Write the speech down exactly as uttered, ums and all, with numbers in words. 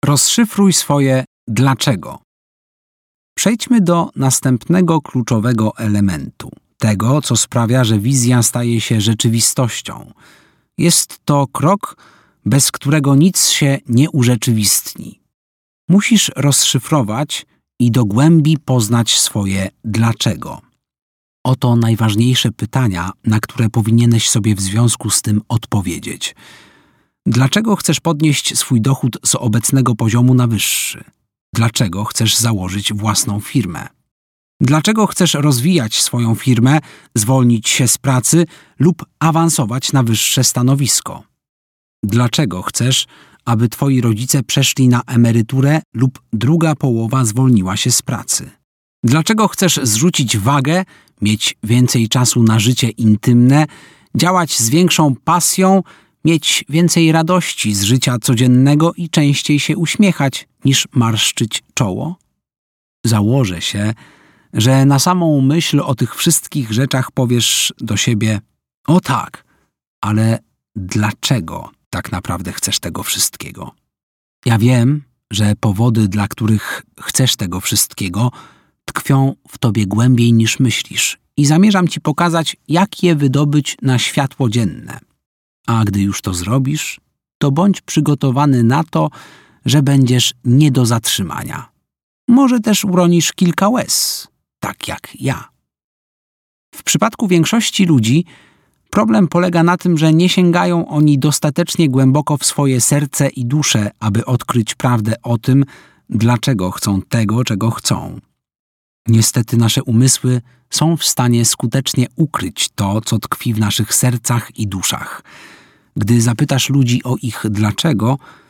Rozszyfruj swoje dlaczego. Przejdźmy do następnego kluczowego elementu, tego, co sprawia, że wizja staje się rzeczywistością. Jest to krok, bez którego nic się nie urzeczywistni. Musisz rozszyfrować i do głębi poznać swoje dlaczego. Oto najważniejsze pytania, na które powinieneś sobie w związku z tym odpowiedzieć. Dlaczego chcesz podnieść swój dochód z obecnego poziomu na wyższy? Dlaczego chcesz założyć własną firmę? Dlaczego chcesz rozwijać swoją firmę, zwolnić się z pracy lub awansować na wyższe stanowisko? Dlaczego chcesz, aby twoi rodzice przeszli na emeryturę lub druga połowa zwolniła się z pracy? Dlaczego chcesz zrzucić wagę, mieć więcej czasu na życie intymne, działać z większą pasją, mieć więcej radości z życia codziennego i częściej się uśmiechać, niż marszczyć czoło? Założę się, że na samą myśl o tych wszystkich rzeczach powiesz do siebie: o tak, ale dlaczego tak naprawdę chcesz tego wszystkiego? Ja wiem, że powody, dla których chcesz tego wszystkiego, tkwią w tobie głębiej niż myślisz i zamierzam ci pokazać, jak je wydobyć na światło dzienne. A gdy już to zrobisz, to bądź przygotowany na to, że będziesz nie do zatrzymania. Może też uronisz kilka łez, tak jak ja. W przypadku większości ludzi problem polega na tym, że nie sięgają oni dostatecznie głęboko w swoje serce i duszę, aby odkryć prawdę o tym, dlaczego chcą tego, czego chcą. Niestety nasze umysły są w stanie skutecznie ukryć to, co tkwi w naszych sercach i duszach. Gdy zapytasz ludzi o ich dlaczego,